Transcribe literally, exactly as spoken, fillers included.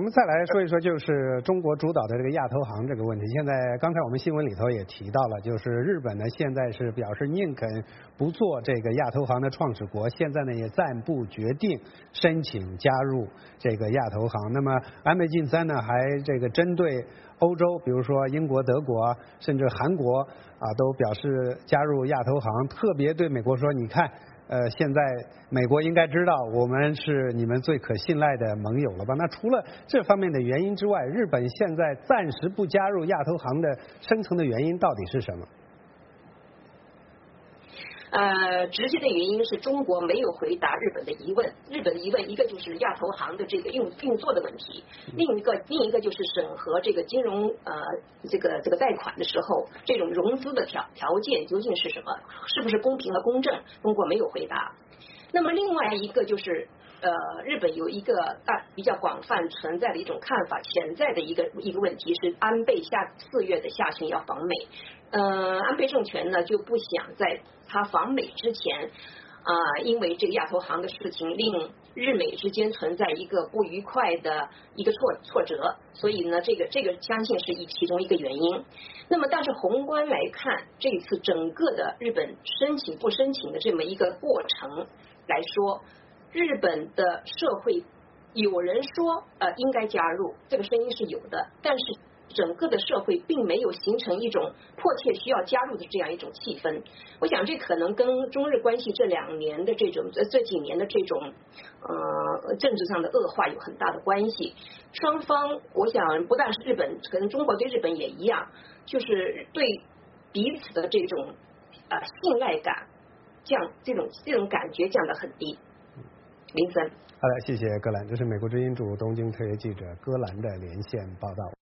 们再来说一说，就是中国主导的这个亚投行这个问题。现在刚才我们新闻里头也提到了，就是日本呢现在是表示宁肯不做这个亚投行的创始国，现在呢也暂不决定申请加入这个亚投行。那么安倍晋三呢还这个针对欧洲，比如说英国、德国甚至韩国啊，都表示加入亚投行，特别对美国说，你看。呃，现在美国应该知道我们是你们最可信赖的盟友了吧？那除了这方面的原因之外，日本现在暂时不加入亚投行的深层的原因到底是什么？ 呃，直接的原因是中国没有回答日本的疑问。日本的疑问，一个就是亚投行的这个运运作的问题，另一个另一个就是审核这个金融呃这个这个贷款的时候，这种融资的条条件究竟是什么？是不是公平和公正？中国没有回答。那么另外一个就是呃，日本有一个大比较广泛存在的一种看法，潜在的一个一个问题是，安倍下四月的下旬要访美，呃，安倍政权呢就不想在他访美之前，啊、呃，因为这个亚投行的事情令日美之间存在一个不愉快的一个挫挫折，所以呢，这个这个相信是一其中一个原因。那么，但是宏观来看，这一次整个的日本申请不申请的这么一个过程来说，日本的社会有人说呃应该加入，这个声音是有的，但是整个的社会并没有形成一种迫切需要加入的这样一种气氛。我想这可能跟中日关系这两年的这种这几年的这种呃政治上的恶化有很大的关系。双方我想不但是日本，可能中国对日本也一样，就是对彼此的这种呃信赖感降，这种这种感觉降得很低。林森， 好的，谢谢戈兰，这是美国之音驻东京特约记者戈兰的连线报道。